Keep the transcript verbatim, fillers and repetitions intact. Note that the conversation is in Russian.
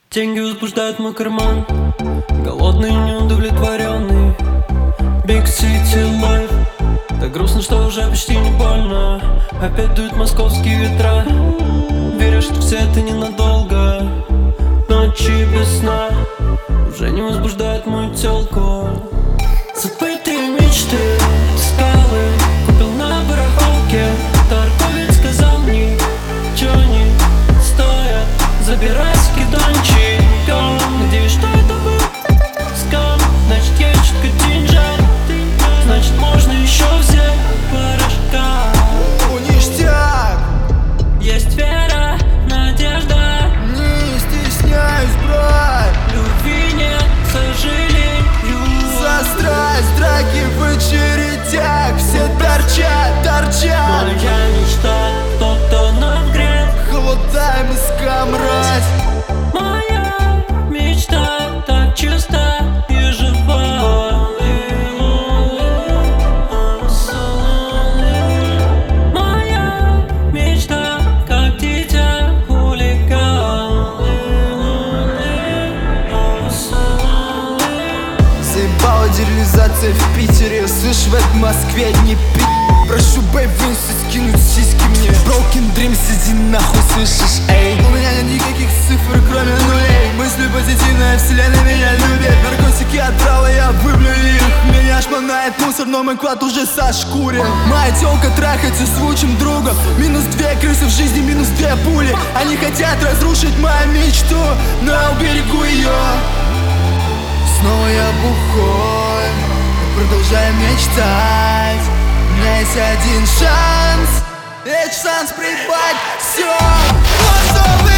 Деньги возбуждают мой карман, голодный, неудовлетворенный. Big City Life. Так грустно, что уже почти не больно. Опять дуют московские ветра. Веришь, что все это ненадолго. Ночи без сна уже не возбуждают мою тёлку. Забытые мечты, скалы купил на барахолке. Торговец сказал мне, чё не стоят, забирай скидончик. Надеюсь, что это был скам. Значит, я чутка деньжат. Значит, можно еще взять порошка. Ништяк! Есть вера, надежда. Не стесняюсь, брат. Любви нет, к сожалению. За страсть, драки в очередях. Все торчат, торчат. Моя мечта, кто-то нам грех. Холодаем из мразь. Моя мечта так чиста и жива. Моя мечта, как дитя хулиган. Заебала дерилизация в Питере. Слышь, в этом Москве не пи***. Прошу, бэйб, Винси, скинуть сиськи мне. Broken Dreams, иди нахуй, слышишь, эй. У меня нет никаких цифр, кроме нулей. Мысли позитивная, вселенная меня любит. Наркотики отправила, я выблю их. Меня шмонает мусор, но мой клад уже сошкурен. Моя тёлка трахается с лучшим другом. Минус две крысы в жизни, минус две пули. Они хотят разрушить мою мечту, но я уберегу ее. Снова я бухой, но продолжаю мечтать. У меня есть один шанс, есть шанс прибавить все.